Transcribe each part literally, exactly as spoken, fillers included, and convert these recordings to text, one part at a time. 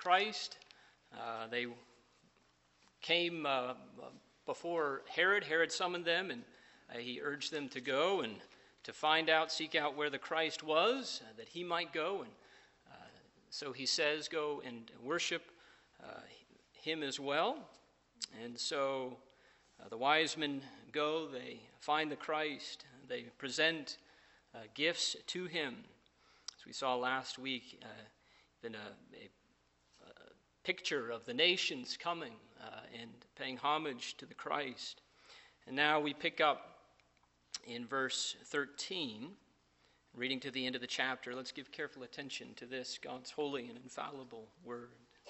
Christ. Uh, they came uh, before Herod. Herod summoned them, and uh, he urged them to go and to find out, seek out where the Christ was, uh, that he might go. And uh, so he says, go and worship uh, him as well. And so uh, the wise men go, they find the Christ, they present uh, gifts to him. As we saw last week, uh, been a, a picture of the nations coming uh, and paying homage to the Christ. And now we pick up in verse thirteen, reading to the end of the chapter. Let's give careful attention to this, God's holy and infallible word.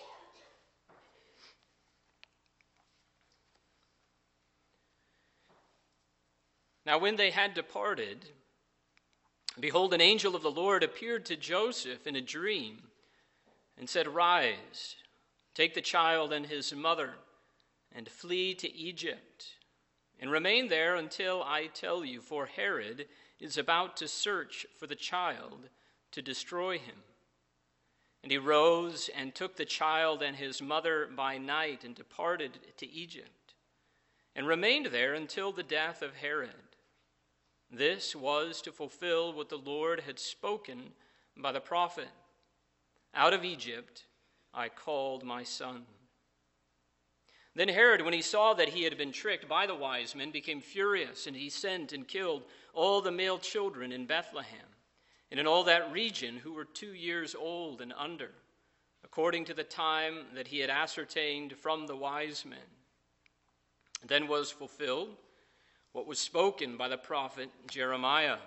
Now when they had departed, behold, an angel of the Lord appeared to Joseph in a dream and said, Rise, take the child and his mother, and flee to Egypt, and remain there until I tell you, for Herod is about to search for the child to destroy him. And he rose and took the child and his mother by night and departed to Egypt, and remained there until the death of Herod. This was to fulfill what the Lord had spoken by the prophet, Out of Egypt I called my son. Then Herod, when he saw that he had been tricked by the wise men, became furious, and he sent and killed all the male children in Bethlehem and in all that region who were two years old and under, according to the time that he had ascertained from the wise men. Then was fulfilled what was spoken by the prophet Jeremiah.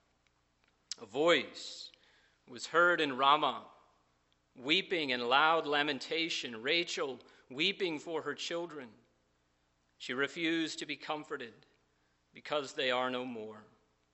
A voice was heard in Ramah, weeping and loud lamentation, Rachel weeping for her children. She refused to be comforted because they are no more.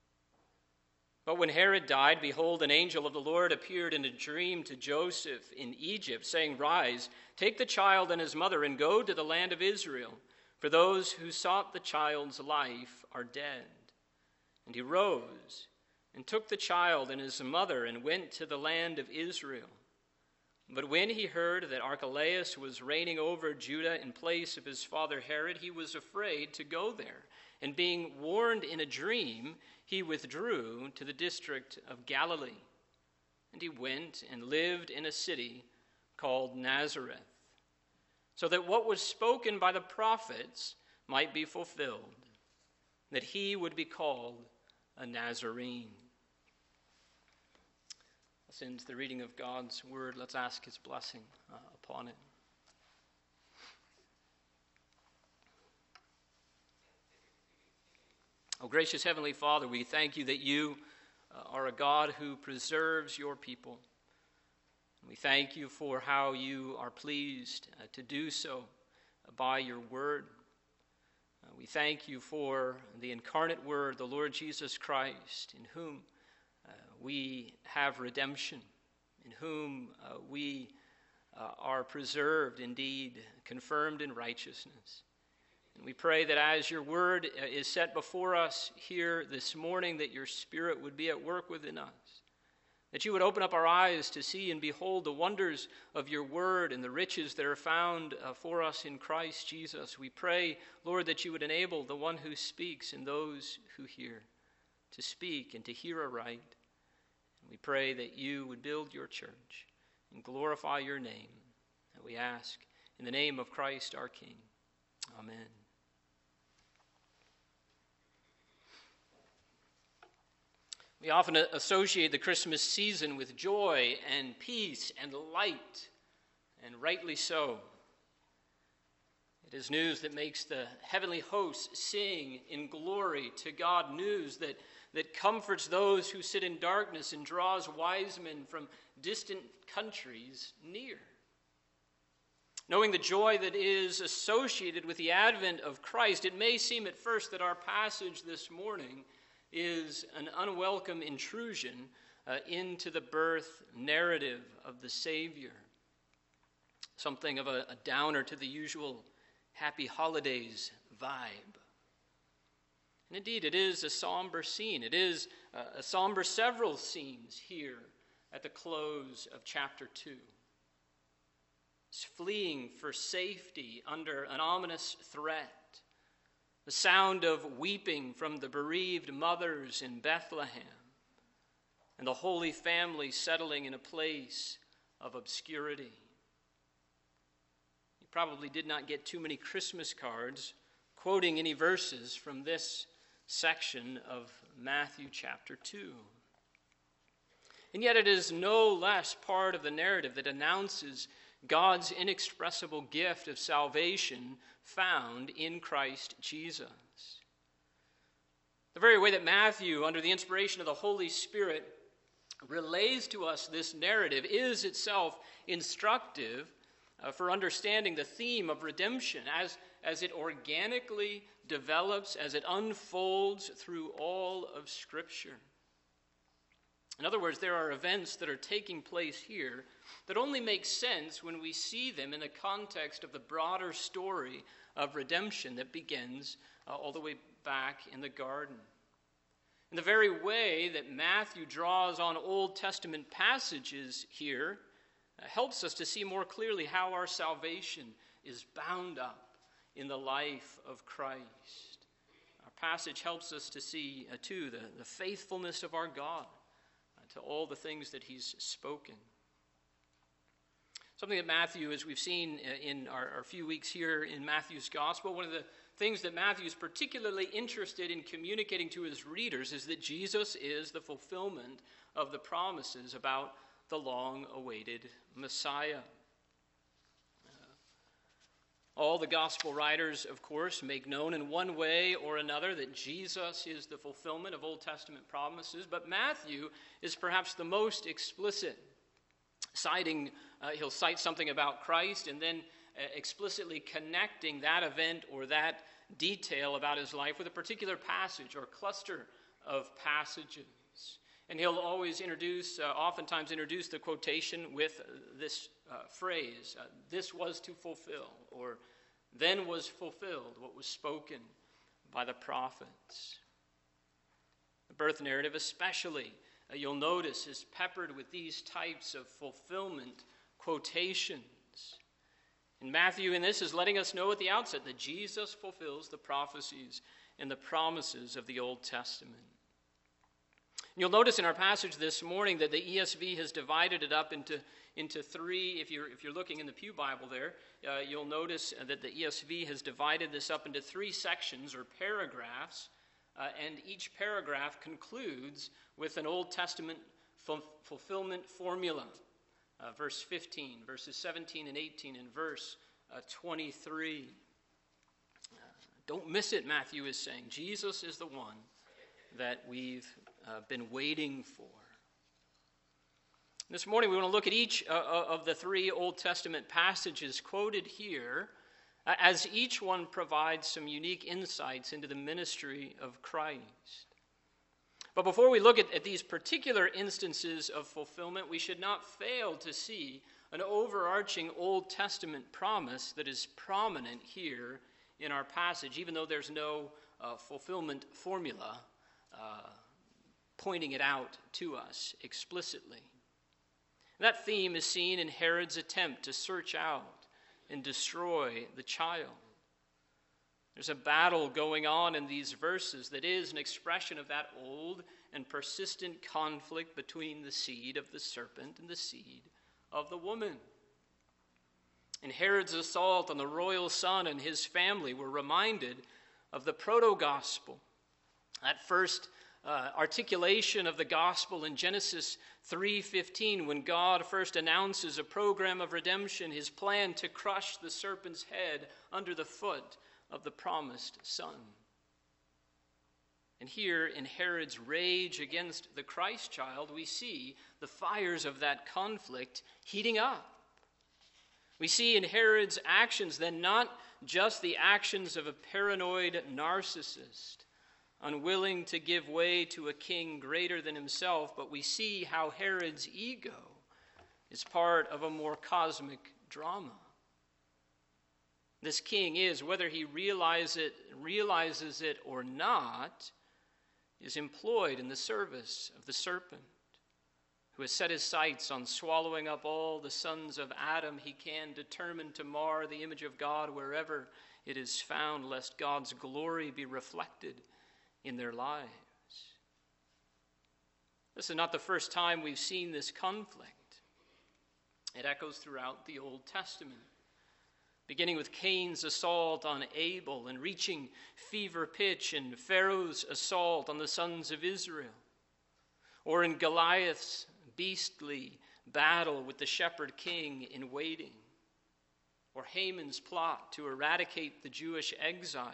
But when Herod died, behold, an angel of the Lord appeared in a dream to Joseph in Egypt, saying, Rise, take the child and his mother, and go to the land of Israel, for those who sought the child's life are dead. And he rose and took the child and his mother and went to the land of Israel. But when he heard that Archelaus was reigning over Judah in place of his father Herod, he was afraid to go there. And being warned in a dream, he withdrew to the district of Galilee. And he went and lived in a city called Nazareth, so that what was spoken by the prophets might be fulfilled, that he would be called a Nazarene. This ends the reading of God's word. Let's ask his blessing uh, upon it. Oh, gracious Heavenly Father, we thank you that you uh, are a God who preserves your people. We thank you for how you are pleased uh, to do so uh, by your word. Uh, we thank you for the incarnate word, the Lord Jesus Christ, in whom uh, we have redemption, in whom uh, we uh, are preserved, indeed, confirmed in righteousness. And we pray that as your word uh, is set before us here this morning, that your Spirit would be at work within us, that you would open up our eyes to see and behold the wonders of your word and the riches that are found uh, for us in Christ Jesus. We pray, Lord, that you would enable the one who speaks and those who hear to speak and to hear aright. And we pray that you would build your church and glorify your name. And we ask in the name of Christ our King. Amen. We often associate the Christmas season with joy and peace and light, and rightly so. It is news that makes the heavenly hosts sing in glory to God, news that, that comforts those who sit in darkness and draws wise men from distant countries near. Knowing the joy that is associated with the advent of Christ, it may seem at first that our passage this morning is an unwelcome intrusion uh, into the birth narrative of the Savior. Something of a, a downer to the usual happy holidays vibe. And indeed, it is a somber scene. It is a, a somber several scenes here at the close of chapter two. is fleeing for safety under an ominous threat. The sound of weeping from the bereaved mothers in Bethlehem, and the Holy Family settling in a place of obscurity. You probably did not get too many Christmas cards quoting any verses from this section of Matthew chapter two. And yet it is no less part of the narrative that announces God's inexpressible gift of salvation found in Christ Jesus. The very way that Matthew, under the inspiration of the Holy Spirit, relays to us this narrative is itself instructive uh, for understanding the theme of redemption as, as it organically develops, as it unfolds through all of Scripture. In other words, there are events that are taking place here that only make sense when we see them in the context of the broader story of redemption that begins uh, all the way back in the garden. In the very way that Matthew draws on Old Testament passages here uh, helps us to see more clearly how our salvation is bound up in the life of Christ. Our passage helps us to see, uh, too, the, the faithfulness of our God uh, to all the things that he's spoken. Something that Matthew, as we've seen in our, our few weeks here in Matthew's Gospel, one of the things that Matthew is particularly interested in communicating to his readers is that Jesus is the fulfillment of the promises about the long-awaited Messiah. Uh, all the gospel writers, of course, make known in one way or another that Jesus is the fulfillment of Old Testament promises, but Matthew is perhaps the most explicit, citing, uh, he'll cite something about Christ and then explicitly connecting that event or that detail about his life with a particular passage or cluster of passages. And he'll always introduce, uh, oftentimes introduce the quotation with this uh, phrase, uh, this was to fulfill, or then was fulfilled what was spoken by the prophets. The birth narrative especially, uh, you'll notice, is peppered with these types of fulfillment quotations. And Matthew in this is letting us know at the outset that Jesus fulfills the prophecies and the promises of the Old Testament. And you'll notice in our passage this morning that the E S V has divided it up into, into three. If you're, if you're looking in the Pew Bible there, uh, you'll notice that the E S V has divided this up into three sections or paragraphs, uh, and each paragraph concludes with an Old Testament ful- fulfillment formula. Uh, verse fifteen, verses seventeen and eighteen, and verse uh, twenty-three. Uh, don't miss it, Matthew is saying. Jesus is the one that we've uh, been waiting for. This morning we want to look at each uh, of the three Old Testament passages quoted here, uh, as each one provides some unique insights into the ministry of Christ. But before we look at, at these particular instances of fulfillment, we should not fail to see an overarching Old Testament promise that is prominent here in our passage, even though there's no uh, fulfillment formula uh, pointing it out to us explicitly. That theme is seen in Herod's attempt to search out and destroy the child. There's a battle going on in these verses that is an expression of that old and persistent conflict between the seed of the serpent and the seed of the woman. In Herod's assault on the royal son and his family, we're reminded of the proto-gospel, that first uh, articulation of the gospel in Genesis three fifteen, when God first announces a program of redemption, his plan to crush the serpent's head under the foot of the promised son. And here in Herod's rage against the Christ child, we see the fires of that conflict heating up. We see in Herod's actions then not just the actions of a paranoid narcissist, unwilling to give way to a king greater than himself, but we see how Herod's ego is part of a more cosmic drama. This king is, whether he realize it, realizes it or not, is employed in the service of the serpent, who has set his sights on swallowing up all the sons of Adam he can, determined to mar the image of God wherever it is found, lest God's glory be reflected in their lives. This is not the first time we've seen this conflict. It echoes throughout the Old Testament, beginning with Cain's assault on Abel and reaching fever pitch in Pharaoh's assault on the sons of Israel, or in Goliath's beastly battle with the shepherd king in waiting, or Haman's plot to eradicate the Jewish exiles.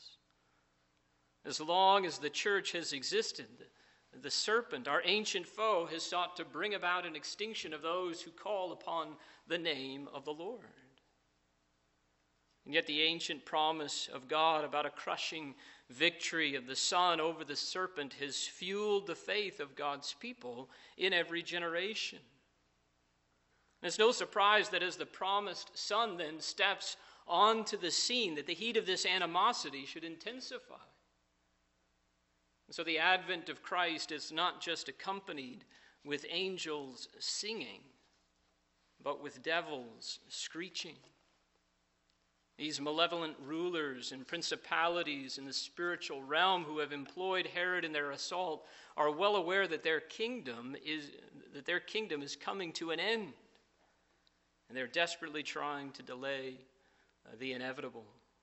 As long as the church has existed, the serpent, our ancient foe, has sought to bring about an extinction of those who call upon the name of the Lord. And yet the ancient promise of God about a crushing victory of the Son over the serpent has fueled the faith of God's people in every generation. And it's no surprise that as the promised Son then steps onto the scene, that the heat of this animosity should intensify. And so the advent of Christ is not just accompanied with angels singing, but with devils screeching. These malevolent rulers and principalities in the spiritual realm who have employed Herod in their assault are well aware that their kingdom is that their kingdom is coming to an end, and they're desperately trying to delay uh, the inevitable.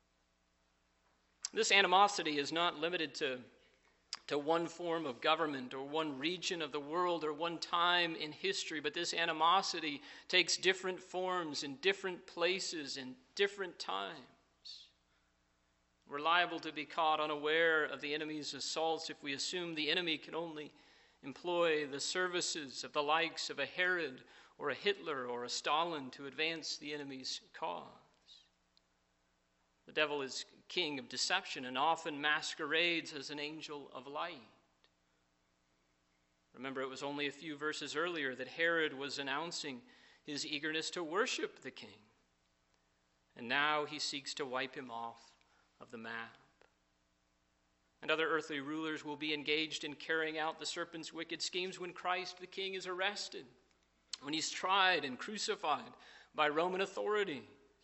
This animosity is not limited to to one form of government or one region of the world or one time in history, but this animosity takes different forms in different places in different times. We're liable to be caught unaware of the enemy's assaults if we assume the enemy can only employ the services of the likes of a Herod or a Hitler or a Stalin to advance the enemy's cause. The devil is king of deception and often masquerades as an angel of light. Remember, it was only a few verses earlier that Herod was announcing his eagerness to worship the king. And now he seeks to wipe him off of the map. And other earthly rulers will be engaged in carrying out the serpent's wicked schemes when Christ the king is arrested, when he's tried and crucified by Roman authorities.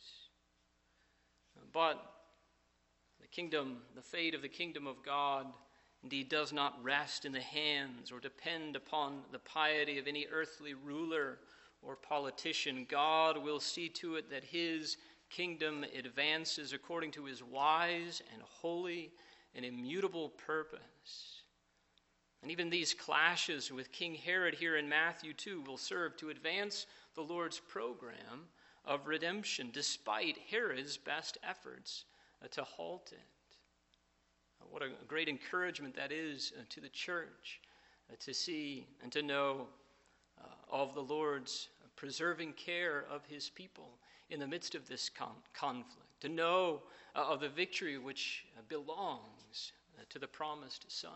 But the kingdom, the fate of the kingdom of God, indeed does not rest in the hands or depend upon the piety of any earthly ruler or politician. God will see to it that his kingdom advances according to his wise and holy and immutable purpose. And even these clashes with King Herod here in Matthew two will serve to advance the Lord's program of redemption, despite Herod's best efforts uh, to halt it. Uh, what a great encouragement that is uh, to the church uh, to see and to know uh, of the Lord's preserving care of his people in the midst of this con- conflict, to know uh, of the victory which uh, belongs uh, to the promised Son,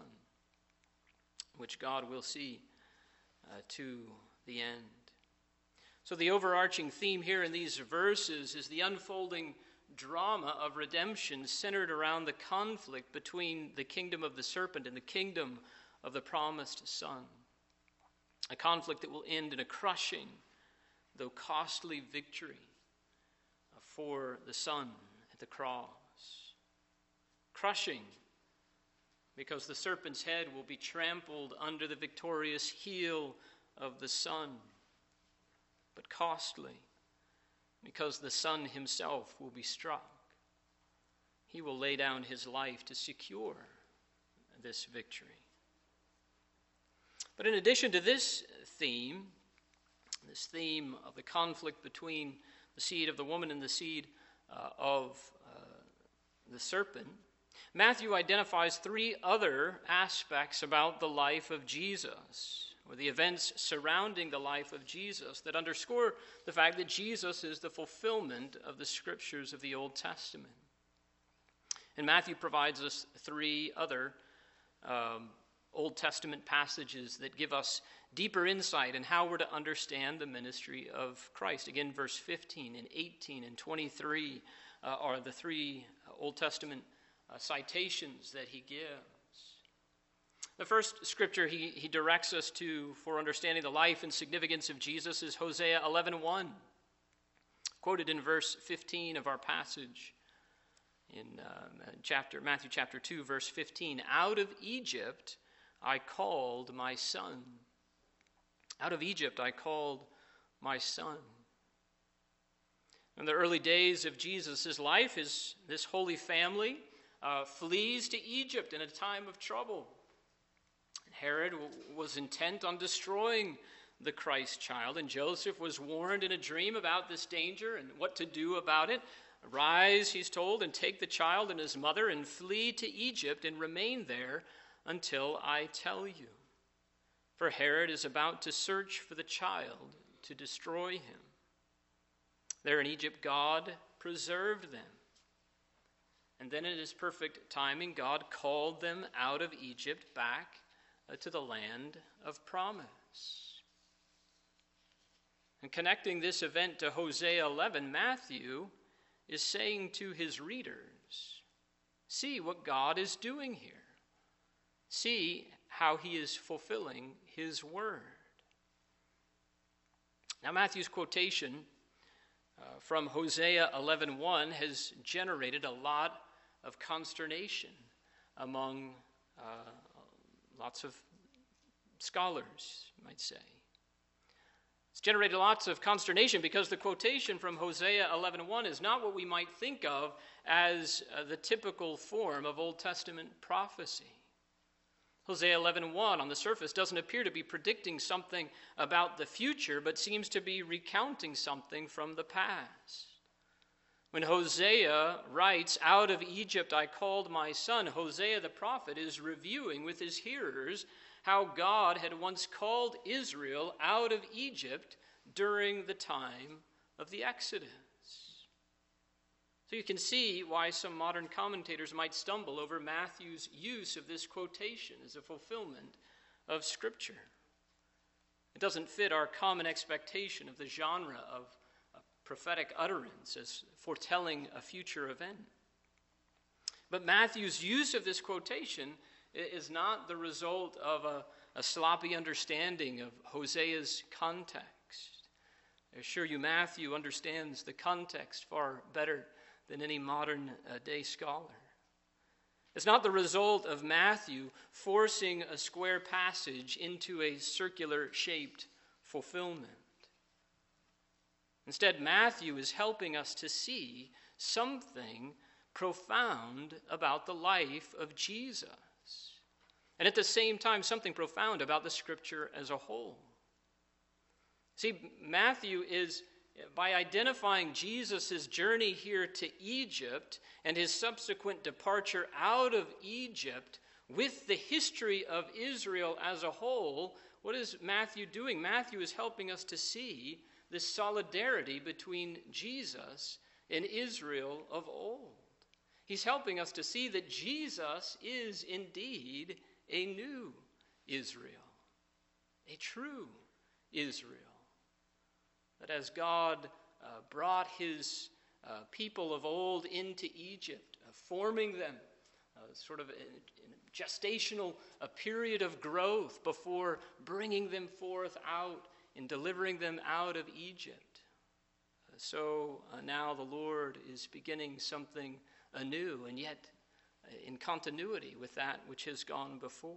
which God will see uh, to the end. So the overarching theme here in these verses is the unfolding drama of redemption centered around the conflict between the kingdom of the serpent and the kingdom of the promised Son. A conflict that will end in a crushing, though costly, victory for the Son at the cross. Crushing, because the serpent's head will be trampled under the victorious heel of the Son. But costly, because the Son himself will be struck. He will lay down his life to secure this victory. But in addition to this theme, this theme of the conflict between the seed of the woman and the seed uh, of uh, the serpent, Matthew identifies three other aspects about the life of Jesus, or the events surrounding the life of Jesus, that underscore the fact that Jesus is the fulfillment of the scriptures of the Old Testament. And Matthew provides us three other um, Old Testament passages that give us deeper insight in how we're to understand the ministry of Christ. Again, verse fifteen and eighteen and twenty-three uh, are the three Old Testament uh, citations that he gives. The first scripture he, he directs us to for understanding the life and significance of Jesus is Hosea eleven one, quoted in verse fifteen of our passage in uh, chapter Matthew chapter two, verse fifteen. Out of Egypt I called my son. Out of Egypt I called my son. In the early days of Jesus' life, his, this holy family uh, flees to Egypt in a time of trouble. Herod was intent on destroying the Christ child, and Joseph was warned in a dream about this danger and what to do about it. Arise, he's told, and take the child and his mother and flee to Egypt and remain there until I tell you. For Herod is about to search for the child to destroy him. There in Egypt, God preserved them. And then in his perfect timing, God called them out of Egypt back to the land of promise. And connecting this event to Hosea eleven, Matthew is saying to his readers, see what God is doing here. See how he is fulfilling his word. Now, Matthew's quotation uh, from Hosea eleven one has generated a lot of consternation among uh, lots of scholars, you might say. It's generated lots of consternation because the quotation from Hosea eleven one is not what we might think of as uh, the typical form of Old Testament prophecy. Hosea eleven one on the surface doesn't appear to be predicting something about the future, but seems to be recounting something from the past. When Hosea writes, out of Egypt I called my son, Hosea the prophet is reviewing with his hearers how God had once called Israel out of Egypt during the time of the Exodus. So you can see why some modern commentators might stumble over Matthew's use of this quotation as a fulfillment of Scripture. It doesn't fit our common expectation of the genre of prophetic utterance as foretelling a future event. But Matthew's use of this quotation is not the result of a, a sloppy understanding of Hosea's context. I assure you, Matthew understands the context far better than any modern uh, day scholar. It's not the result of Matthew forcing a square passage into a circular shaped fulfillment. Instead, Matthew is helping us to see something profound about the life of Jesus, and at the same time, something profound about the Scripture as a whole. See, Matthew is, by identifying Jesus' journey here to Egypt and his subsequent departure out of Egypt with the history of Israel as a whole, what is Matthew doing? Matthew is helping us to see this solidarity between Jesus and Israel of old. He's helping us to see that Jesus is indeed a new Israel, a true Israel. That as God uh, brought his uh, people of old into Egypt, uh, forming them, uh, sort of in, in a gestational a period of growth before bringing them forth out and delivering them out of Egypt. Uh, so uh, now the Lord is beginning something anew, and yet uh, in continuity with that which has gone before.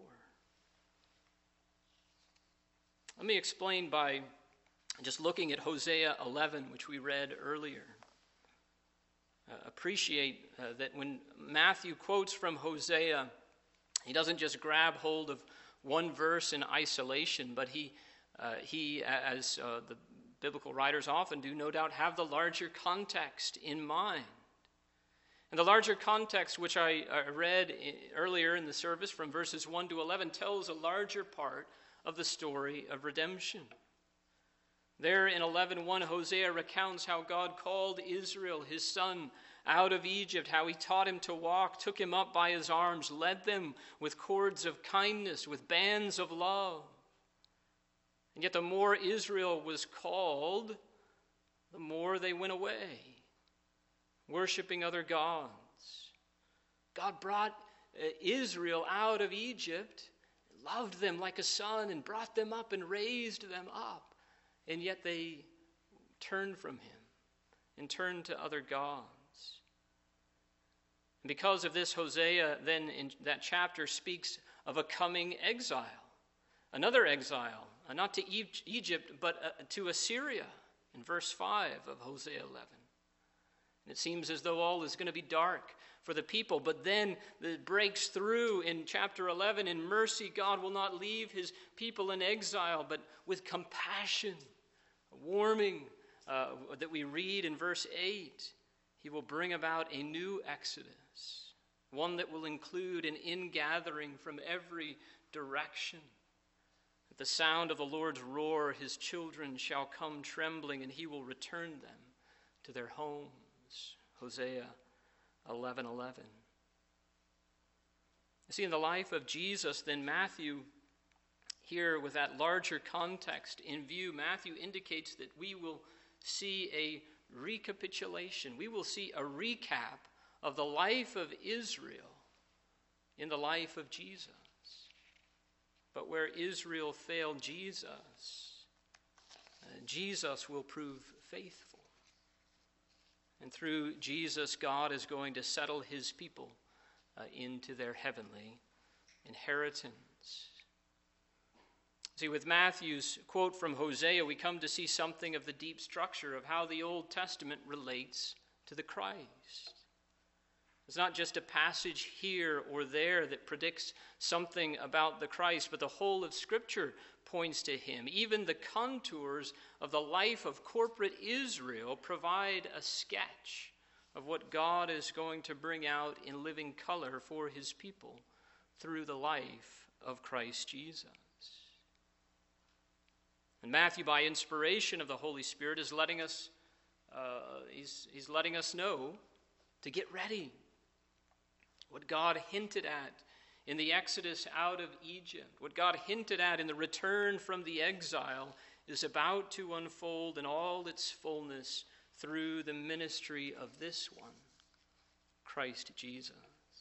Let me explain by just looking at Hosea eleven, which we read earlier. Uh, appreciate uh, that when Matthew quotes from Hosea, he doesn't just grab hold of one verse in isolation, but he Uh, he, as uh, the biblical writers often do, no doubt have the larger context in mind. And the larger context, which I uh, read in, earlier in the service from verses one to eleven, tells a larger part of the story of redemption. There in eleven one, Hosea recounts how God called Israel, his son, out of Egypt, how he taught him to walk, took him up by his arms, led them with cords of kindness, with bands of love. And yet the more Israel was called, the more they went away, worshiping other gods. God brought Israel out of Egypt, loved them like a son and brought them up and raised them up. And yet they turned from him and turned to other gods. And because of this, Hosea then in that chapter speaks of a coming exile, another exile, uh, not to Egypt, but uh, to Assyria in verse five of Hosea eleven. And it seems as though all is going to be dark for the people, but then it breaks through in chapter eleven. In mercy, God will not leave his people in exile, but with compassion, warming uh, that we read in verse eight, he will bring about a new exodus, one that will include an ingathering from every direction. At the sound of the Lord's roar, his children shall come trembling, and he will return them to their homes. Hosea eleven eleven. You see, in the life of Jesus, then Matthew, here with that larger context in view, Matthew indicates that we will see a recapitulation. We will see a recap of the life of Israel in the life of Jesus. But where Israel failed Jesus, uh, Jesus will prove faithful. And through Jesus, God is going to settle his people uh, into their heavenly inheritance. See, with Matthew's quote from Hosea, we come to see something of the deep structure of how the Old Testament relates to the Christ. It's not just a passage here or there that predicts something about the Christ, but the whole of Scripture points to him. Even the contours of the life of corporate Israel provide a sketch of what God is going to bring out in living color for his people through the life of Christ Jesus. And Matthew, by inspiration of the Holy Spirit, is letting us, uh, he's, he's letting us know to get ready. What God hinted at in the exodus out of Egypt, what God hinted at in the return from the exile, is about to unfold in all its fullness through the ministry of this one, Christ Jesus.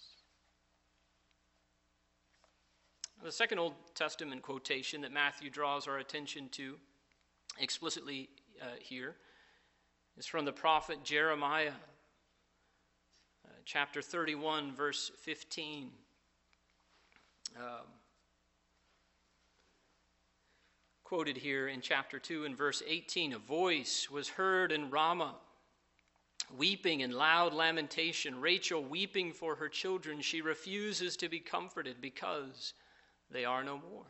The second Old Testament quotation that Matthew draws our attention to explicitly uh, here is from the prophet Jeremiah, uh, chapter thirty-one, verse fifteen. Um, quoted here in chapter two and verse eighteen, a voice was heard in Ramah, weeping and loud lamentation, Rachel weeping for her children. She refuses to be comforted because they are no more.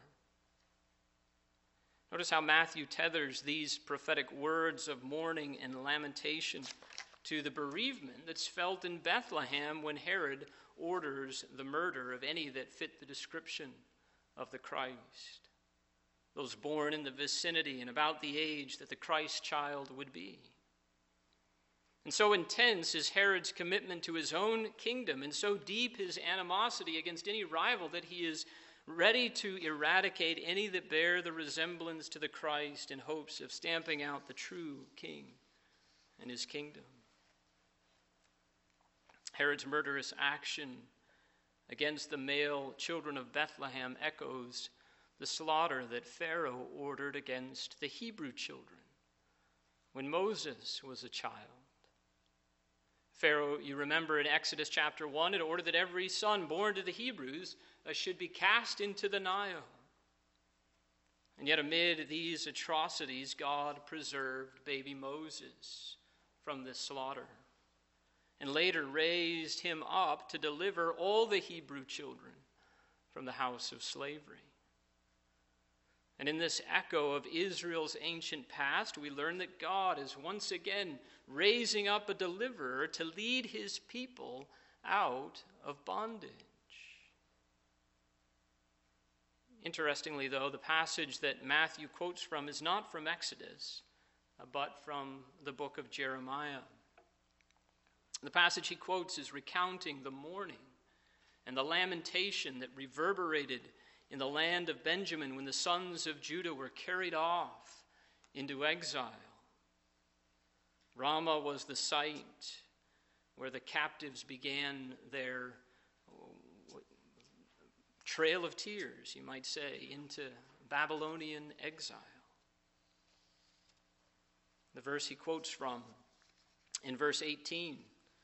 Notice how Matthew tethers these prophetic words of mourning and lamentation to the bereavement that's felt in Bethlehem when Herod orders the murder of any that fit the description of the Christ, those born in the vicinity and about the age that the Christ child would be. And so intense is Herod's commitment to his own kingdom, and so deep his animosity against any rival, that he is ready to eradicate any that bear the resemblance to the Christ in hopes of stamping out the true king and his kingdom. Herod's murderous action against the male children of Bethlehem echoes the slaughter that Pharaoh ordered against the Hebrew children when Moses was a child. Pharaoh, you remember in Exodus chapter one, had ordered that every son born to the Hebrews uh, should be cast into the Nile. And yet amid these atrocities, God preserved baby Moses from this slaughter, and later raised him up to deliver all the Hebrew children from the house of slavery. And in this echo of Israel's ancient past, we learn that God is once again raising up a deliverer to lead his people out of bondage. Interestingly, though, the passage that Matthew quotes from is not from Exodus, but from the book of Jeremiah. The passage he quotes is recounting the mourning and the lamentation that reverberated in the land of Benjamin when the sons of Judah were carried off into exile. Ramah was the site where the captives began their trail of tears, you might say, into Babylonian exile. The verse he quotes from in verse eighteen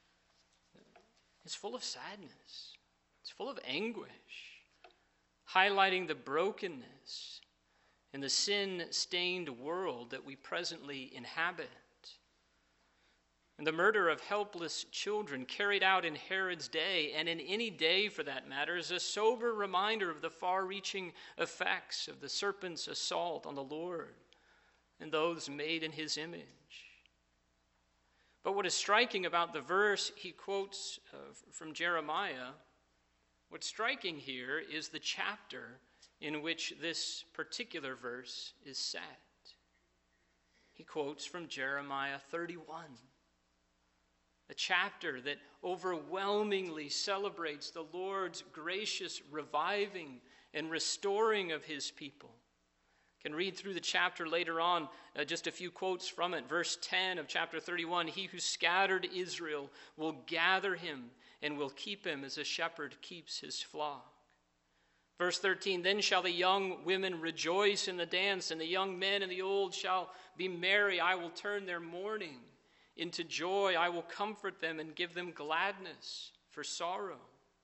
is full of sadness. It's full of anguish, highlighting the brokenness in the sin-stained world that we presently inhabit. And the murder of helpless children carried out in Herod's day, and in any day for that matter, is a sober reminder of the far-reaching effects of the serpent's assault on the Lord and those made in his image. But what is striking about the verse he quotes uh, from Jeremiah, what's striking here is the chapter in which this particular verse is set. He quotes from Jeremiah thirty-one, a chapter that overwhelmingly celebrates the Lord's gracious reviving and restoring of his people. You can read through the chapter later on, uh, just a few quotes from it. Verse ten of chapter thirty-one, he who scattered Israel will gather him and will keep him as a shepherd keeps his flock. Verse thirteen, then shall the young women rejoice in the dance, and the young men and the old shall be merry. I will turn their mourning into joy. I will comfort them and give them gladness for sorrow.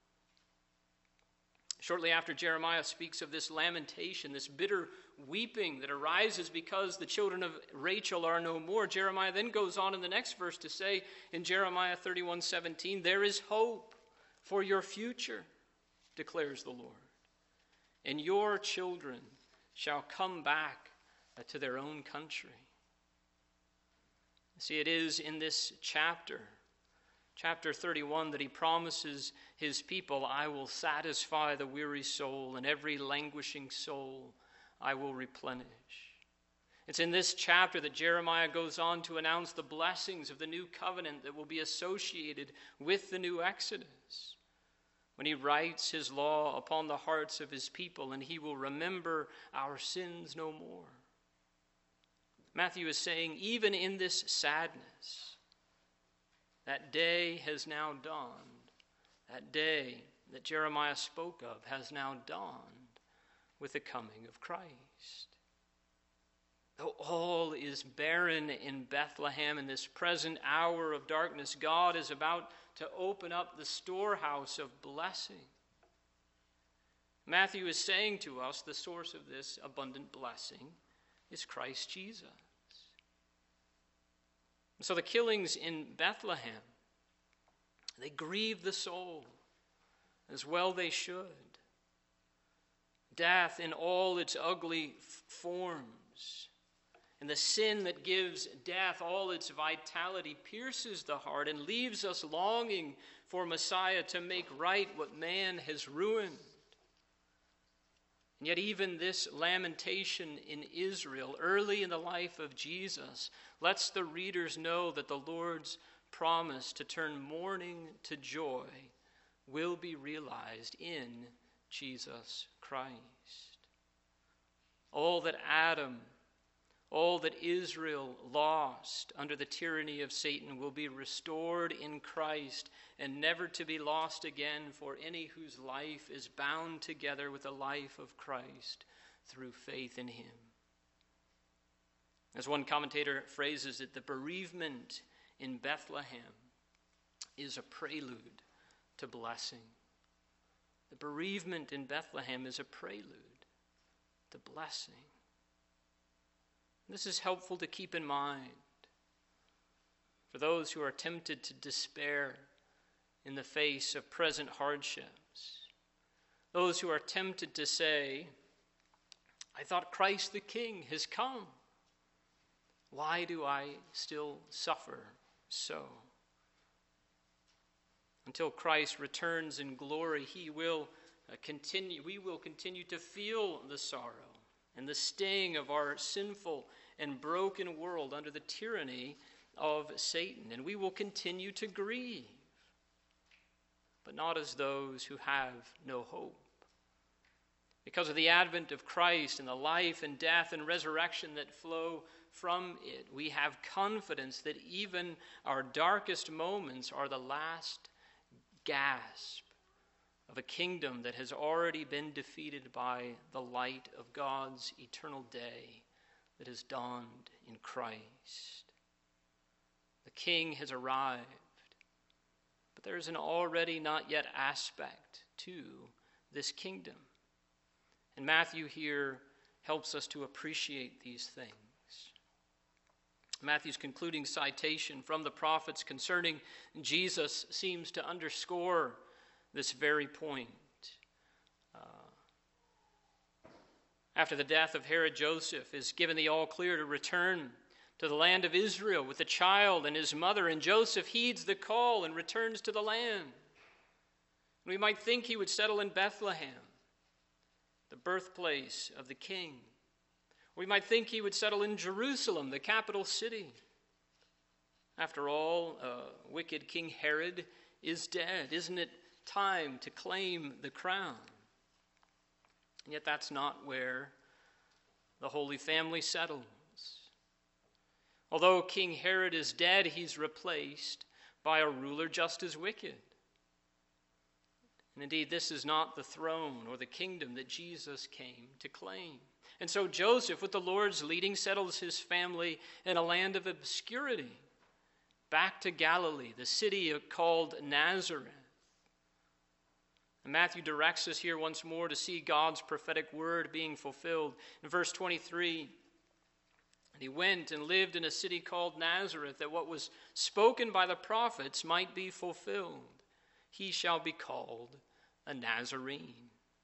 Shortly after Jeremiah speaks of this lamentation, this bitter weeping that arises because the children of Rachel are no more, Jeremiah then goes on in the next verse to say in Jeremiah thirty-one seventeen, there is hope for your future, declares the Lord, and your children shall come back to their own country. See, it is in this chapter, chapter thirty-one, that he promises his people, I will satisfy the weary soul, and every languishing soul I will replenish. It's in this chapter that Jeremiah goes on to announce the blessings of the new covenant that will be associated with the new Exodus, when he writes his law upon the hearts of his people, and he will remember our sins no more. Matthew is saying, even in this sadness, that day has now dawned. That day that Jeremiah spoke of has now dawned with the coming of Christ. Though all is barren in Bethlehem in this present hour of darkness, God is about to open up the storehouse of blessing. Matthew is saying to us the source of this abundant blessing is Christ Jesus. So the killings in Bethlehem, they grieve the soul, as well they should. Death in all its ugly f- forms, and the sin that gives death all its vitality pierces the heart and leaves us longing for Messiah to make right what man has ruined. And yet even this lamentation in Israel, early in the life of Jesus, lets the readers know that the Lord's promise to turn mourning to joy will be realized in Jesus Christ. All that Adam, all that Israel lost under the tyranny of Satan will be restored in Christ and never to be lost again for any whose life is bound together with the life of Christ through faith in him. As one commentator phrases it, the bereavement in Bethlehem is a prelude to blessing. The bereavement in Bethlehem is a prelude to blessing. This is helpful to keep in mind for those who are tempted to despair in the face of present hardships. Those who are tempted to say, I thought Christ the King has come. Why do I still suffer so? Until Christ returns in glory, he will uh, continue, we will continue to feel the sorrow and the sting of our sinful and broken world under the tyranny of Satan. And we will continue to grieve, but not as those who have no hope. Because of the advent of Christ and the life and death and resurrection that flow from it, we have confidence that even our darkest moments are the last gasp of a kingdom that has already been defeated by the light of God's eternal day that has dawned in Christ. The King has arrived, but there is an already not yet aspect to this kingdom. And Matthew here helps us to appreciate these things. Matthew's concluding citation from the prophets concerning Jesus seems to underscore this very point. Uh, after the death of Herod, Joseph is given the all clear to return to the land of Israel with the child and his mother, and Joseph heeds the call and returns to the land. We might think he would settle in Bethlehem, the birthplace of the king. We might think he would settle in Jerusalem, the capital city. After all, uh, wicked King Herod is dead. Isn't it time to claim the crown? And yet that's not where the Holy Family settles. Although King Herod is dead, he's replaced by a ruler just as wicked. And indeed, this is not the throne or the kingdom that Jesus came to claim. And so Joseph, with the Lord's leading, settles his family in a land of obscurity, back to Galilee, the city called Nazareth. And Matthew directs us here once more to see God's prophetic word being fulfilled. In verse twenty-three, he went and lived in a city called Nazareth, that what was spoken by the prophets might be fulfilled. He shall be called a Nazarene.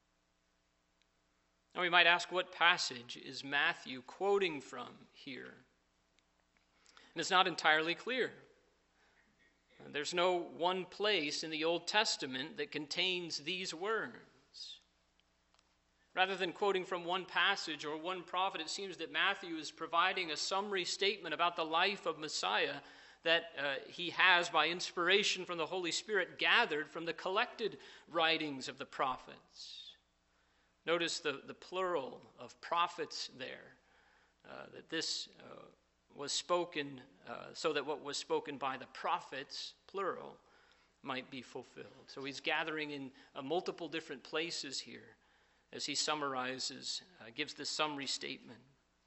Now we might ask, what passage is Matthew quoting from here? And it's not entirely clear. There's no one place in the Old Testament that contains these words. Rather than quoting from one passage or one prophet, it seems that Matthew is providing a summary statement about the life of Messiah that uh, he has, by inspiration from the Holy Spirit, gathered from the collected writings of the prophets. Notice the, the plural of prophets there, uh, that this uh, was spoken uh, so that what was spoken by the prophets, plural, might be fulfilled. So he's gathering in uh, multiple different places here as he summarizes, uh, gives this summary statement.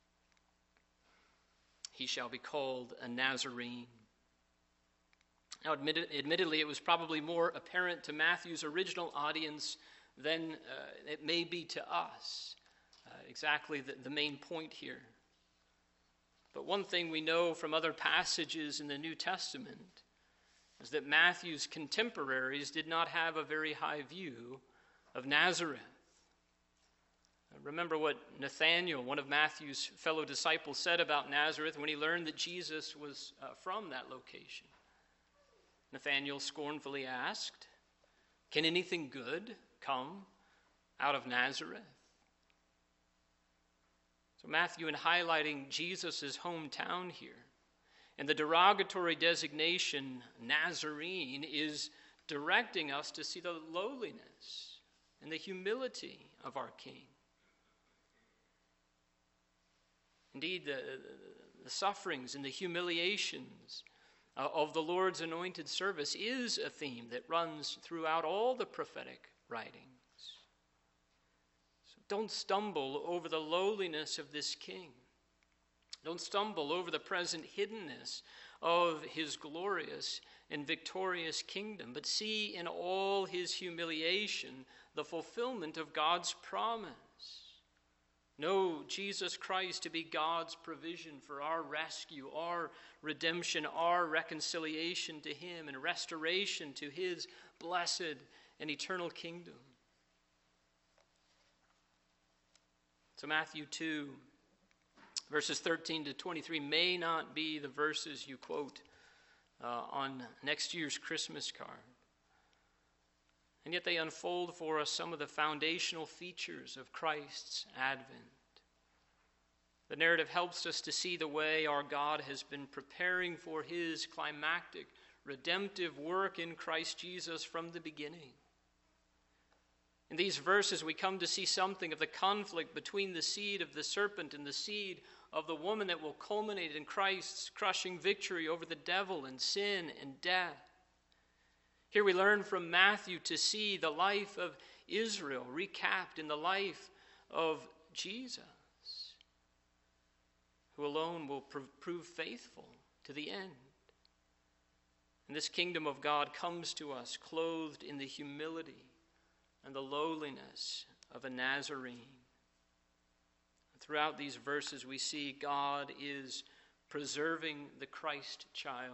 He shall be called a Nazarene. Now, admitted, admittedly, it was probably more apparent to Matthew's original audience than uh, it may be to us. Uh, exactly the, the main point here. But one thing we know from other passages in the New Testament is that Matthew's contemporaries did not have a very high view of Nazareth. Remember what Nathanael, one of Matthew's fellow disciples, said about Nazareth when he learned that Jesus was uh, from that location. Nathanael scornfully asked, "Can anything good come out of Nazareth?" So Matthew, in highlighting Jesus' hometown here, and the derogatory designation Nazarene, is directing us to see the lowliness and the humility of our King. Indeed, the, the sufferings and the humiliations uh, of the Lord's anointed service is a theme that runs throughout all the prophetic writings. So don't stumble over the lowliness of this King. Don't stumble over the present hiddenness of his glorious and victorious kingdom, but see in all his humiliation the fulfillment of God's promise. Know Jesus Christ to be God's provision for our rescue, our redemption, our reconciliation to him, and restoration to his blessed and eternal kingdom. So Matthew two, verses thirteen to twenty-three may not be the verses you quote uh, on next year's Christmas card. And yet they unfold for us some of the foundational features of Christ's advent. The narrative helps us to see the way our God has been preparing for his climactic, redemptive work in Christ Jesus from the beginning. In these verses, we come to see something of the conflict between the seed of the serpent and the seed of the woman that will culminate in Christ's crushing victory over the devil and sin and death. Here we learn from Matthew to see the life of Israel recapped in the life of Jesus, who alone will pr- prove faithful to the end. And this kingdom of God comes to us clothed in the humility and the lowliness of a Nazarene. Throughout these verses, we see God is preserving the Christ child.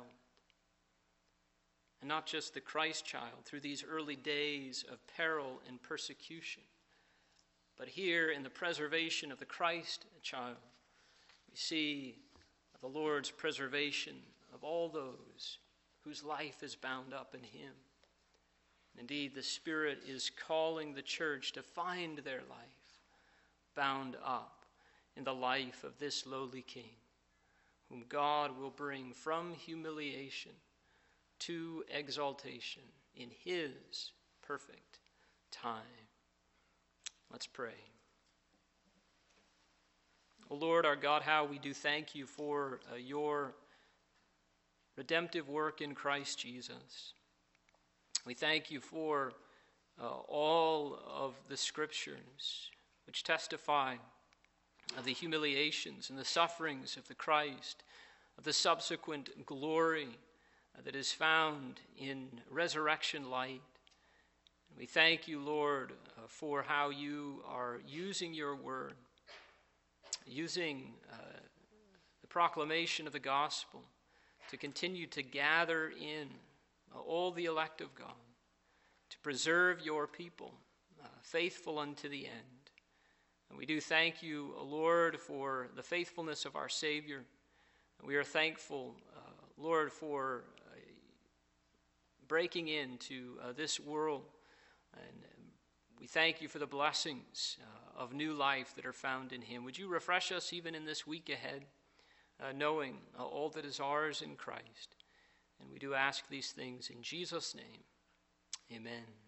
And not just the Christ child through these early days of peril and persecution, but here in the preservation of the Christ child, we see the Lord's preservation of all those whose life is bound up in him. Indeed, the Spirit is calling the church to find their life bound up in the life of this lowly King, whom God will bring from humiliation to exaltation in his perfect time. Let's pray. O Lord our God, how we do thank you for uh, your redemptive work in Christ Jesus. We thank you for uh, all of the scriptures which testify of the humiliations and the sufferings of the Christ, of the subsequent glory uh, that is found in resurrection light. And we thank you, Lord, uh, for how you are using your word, using uh, the proclamation of the gospel to continue to gather in uh, all the elect of God, to preserve your people uh, faithful unto the end. And we do thank you, uh, Lord, for the faithfulness of our Savior. And we are thankful, uh, Lord, for uh, breaking into uh, this world. And we thank you for the blessings uh, of new life that are found in him. Would you refresh us even in this week ahead, uh, knowing uh, all that is ours in Christ. And we do ask these things in Jesus' name. Amen.